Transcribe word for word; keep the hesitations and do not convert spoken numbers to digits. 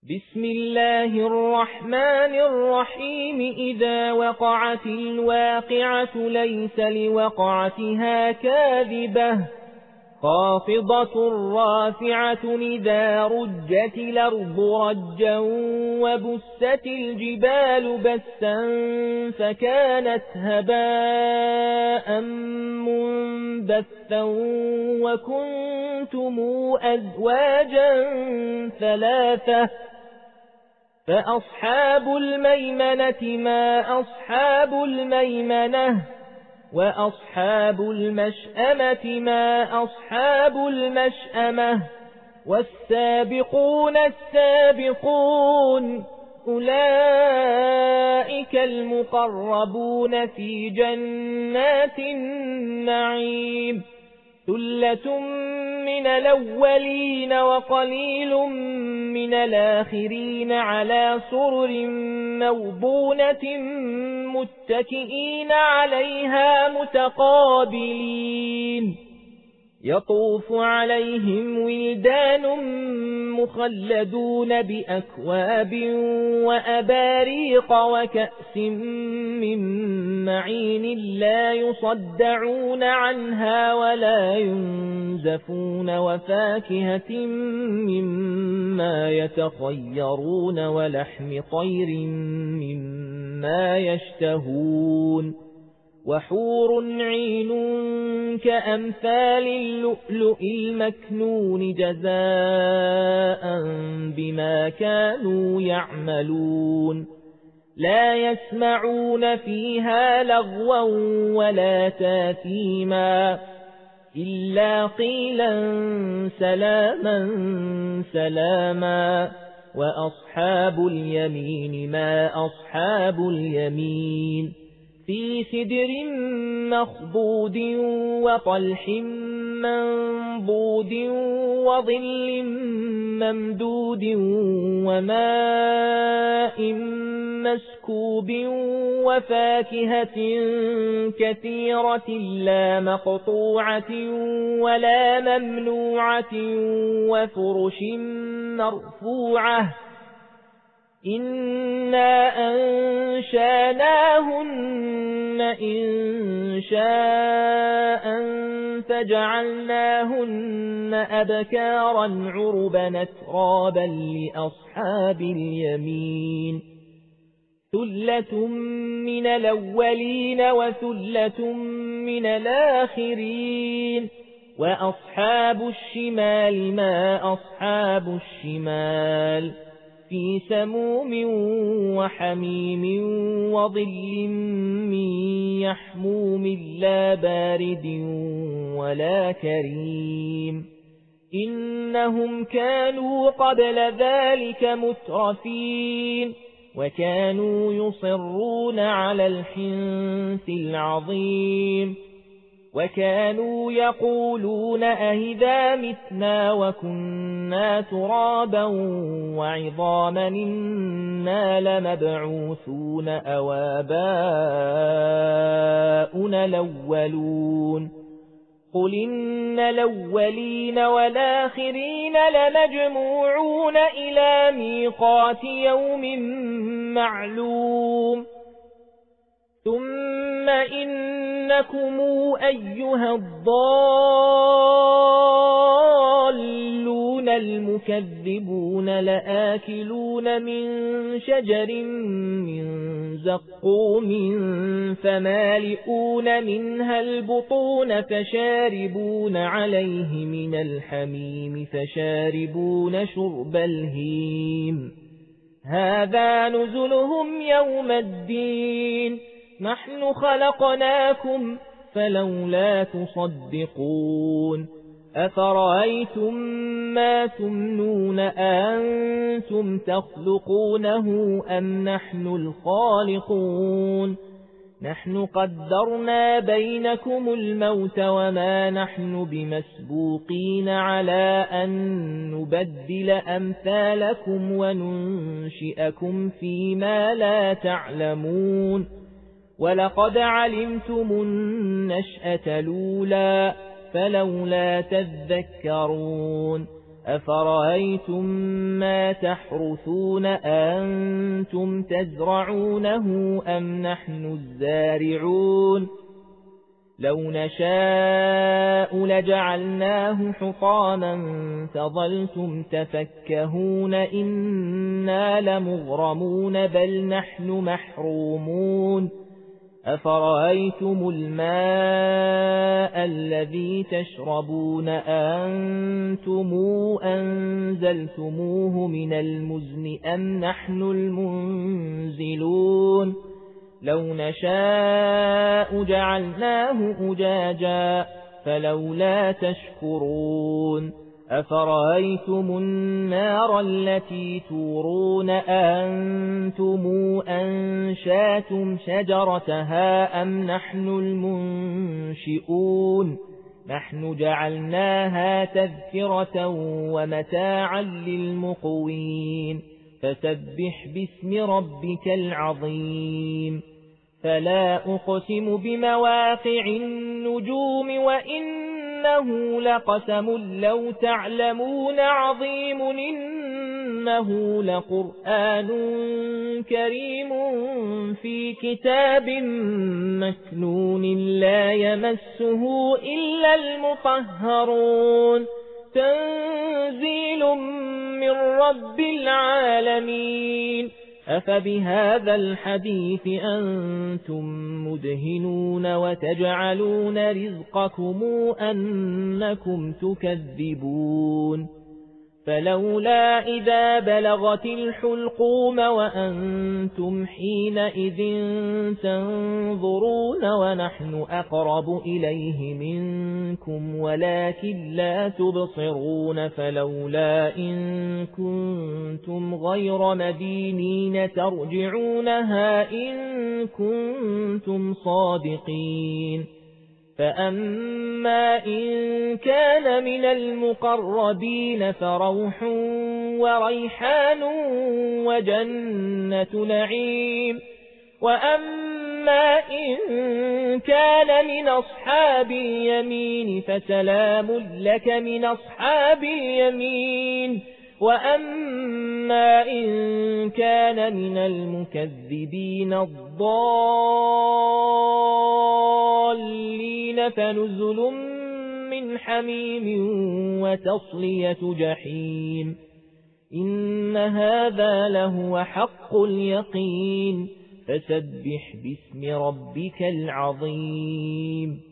بسم الله الرحمن الرحيم إذا وقعت الواقعة ليس لوقعتها كاذبة خافضة رافعة إذا رجت الأرض رجا وبست الجبال بسا فكانت هباء منبثا وكنتم أزواجا ثلاثة فأصحاب الميمنة ما أصحاب الميمنة وأصحاب المشأمة ما أصحاب المشأمة والسابقون السابقون أولئك المقربون في جنات النعيم ثلة من الأولين وقليل من الآخرين على سرر موضونة متكئين عليها متقابلين يطوف عليهم ولدان مخلدون بأكواب وأباريق وكأس من معين لا يصدعون عنها ولا ينزفون وفاكهة مما يتخيرون ولحم طير مما يشتهون وحور عين كأمثال اللؤلؤ المكنون جزاء بما كانوا يعملون لا يسمعون فيها لغوا ولا تاثيما إلا قيلا سلاما سلاما وأصحاب اليمين ما أصحاب اليمين في سدر مخضود وطلح منضود وظل ممدود وماء مسكوب وفاكهة كثيرة لا مقطوعة ولا ممنوعة وفرش مرفوعة إنا أنشاناهن إن شاء فجعلناهن أبكارا عربا أترابا لأصحاب اليمين ثلة من الأولين وثلة من الآخرين وأصحاب الشمال ما أصحاب الشمال في سموم وحميم وظل من يحموم لا بارد ولا كريم إنهم كانوا قبل ذلك مترفين وكانوا يصرون على الحنث العظيم وكانوا يقولون أهذا متنا وكنا ترابا وعظاما إنا لمبعوثون أو آباؤنا الأولون قل إن الأولين والآخرين لمجموعون إلى ميقات يوم معلوم ثم إنكم أيها الضالون المكذبون لآكلون من شجر من زقوم فمالئون منها البطون فشاربون عليه من الحميم فشاربون شرب الهيم هذا نزلهم يوم الدين نحن خلقناكم فلولا تصدقون أفرأيتم ما تمنون أنتم تخلقونه أم نحن الخالقون نحن قدرنا بينكم الموت وما نحن بمسبوقين على أن نبدل أمثالكم وننشئكم فيما لا تعلمون ولقد علمتم النشأة الأولى فلولا تذكرون أفرأيتم ما تحرثون أنتم تزرعونه أم نحن الزارعون لو نشاء لجعلناه حطاما فظلتم تفكهون إنا لمغرمون بل نحن محرومون أفرأيتم الماء الذي تشربون أنتم أنزلتموه من المزن أم نحن المنزلون لو نشاء جعلناه أجاجا فلولا تشكرون أفرأيتم النار التي تورون أنتم أنشاتم شجرتها أم نحن المنشئون نحن جعلناها تذكرة ومتاعا للمقوين فسبح باسم ربك العظيم فلا أقسم بمواقع النجوم وإنه لقسم لو تعلمون عظيم إنه لقرآن كريم في كتاب مكنون لا يمسه إلا المطهرون تنزيل من رب العالمين أفبهذا الحديث أنتم مدهنون وتجعلون رزقكم أنكم تكذبون فلولا إذا بلغت الحلقوم وأنتم حينئذ تنظرون ونحن أقرب إليه منكم ولكن لا تبصرون فلولا إن كنتم غير مدينين ترجعونها إن كنتم صادقين فأما إن كان من المقربين فروح وريحان وجنة نعيم وأما إن كان من أصحاب اليمين فسلام لك من أصحاب اليمين وأما إن كان من المكذبين الضالين فنزل من حميم وتصلية جحيم إن هذا لهو حق اليقين فسبح باسم ربك العظيم